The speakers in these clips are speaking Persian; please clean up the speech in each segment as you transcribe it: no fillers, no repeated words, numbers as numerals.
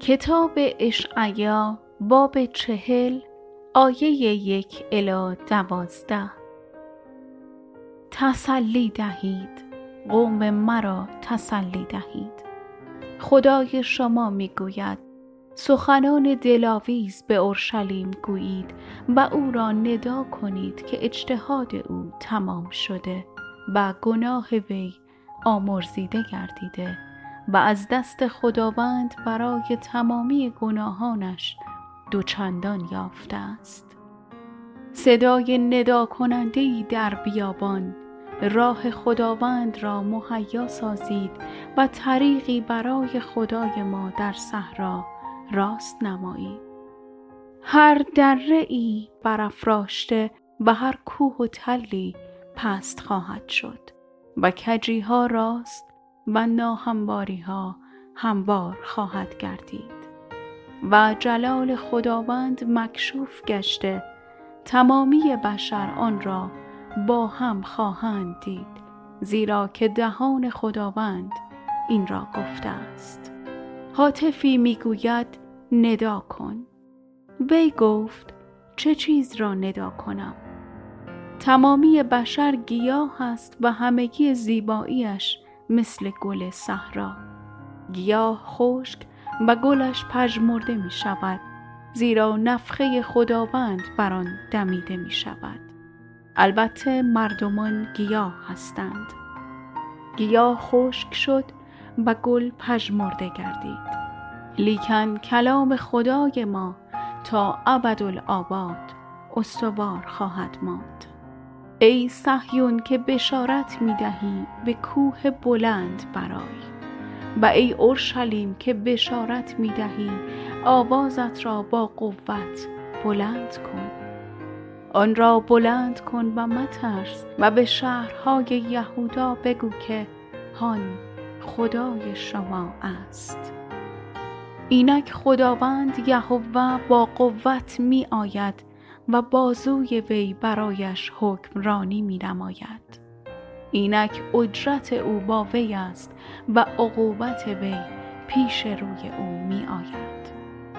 کتاب اشعیا باب 40 آیه 1 الی 12. تسلی دهید، قوم مرا تسلی دهید. خدای شما میگوید سخنان دلاویز به اورشلیم گویید و او را ندا کنید که اجتهاد او تمام شده و گناه وی آمرزیده گردیده و از دست خداوند برای تمامی گناهانش دوچندان یافته است. صدای ندا کننده‌ای در بیابان، راه خداوند را مهیا سازید و طریقی برای خدای ما در صحرا راست نمایید. هر دره‌ای برافراشته و هر کوه و تلی پست خواهد شد و کجی‌ها راست و ناهمواری‌ها هموار خواهد گردید و جلال خداوند مکشوف گشته، تمامی بشر آن را با هم خواهند دید، زیرا که دهان خداوند این را گفته است. هاتفی میگوید ندا کن. وی گفت چه چیز را ندا کنم؟ تمامی بشر گیاه است و همگی زیباییش مثل گل صحرا. گیاه خشک و گلش پژمرده می شود، زیرا نفخه خداوند بر آن دمیده می شود. البته مردمان گیاه هستند. گیاه خشک شد و گل پژمرده گردید، لیکن کلام خدای ما تا ابدالآباد استوار خواهد ماند. ای صهیون که بشارت می دهی به کوه بلند برآی، و ای اورشلیم که بشارت می دهی آوازت را با قوت بلند کن. آن را بلند کن و مترس و به شهرهای یهودا بگو که هان خدای شما است. اینک خداوند یهوه با قوت می آید و بازوی وی برایش حکمرانی می نماید. اینک اجرت او با وی است و عقوبت وی پیش روی او می آید.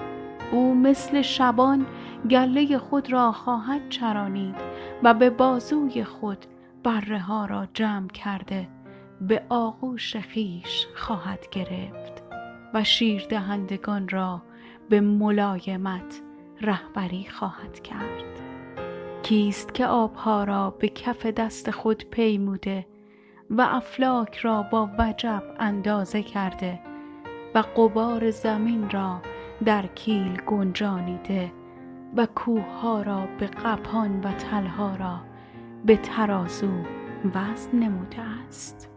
او مثل شبان گله خود را خواهد چرانید و به بازوی خود بره ها را جمع کرده به آغوش خویش خواهد گرفت و شیر دهندگان را به ملایمت رهبری خواهد کرد. کیست که آبها را به کف دست خود پیموده و افلاک را با وجب اندازه کرده و غبار زمین را در کیل گنجانیده و کوه‌ها را به قپان و تلها را به ترازو وزن نموده است؟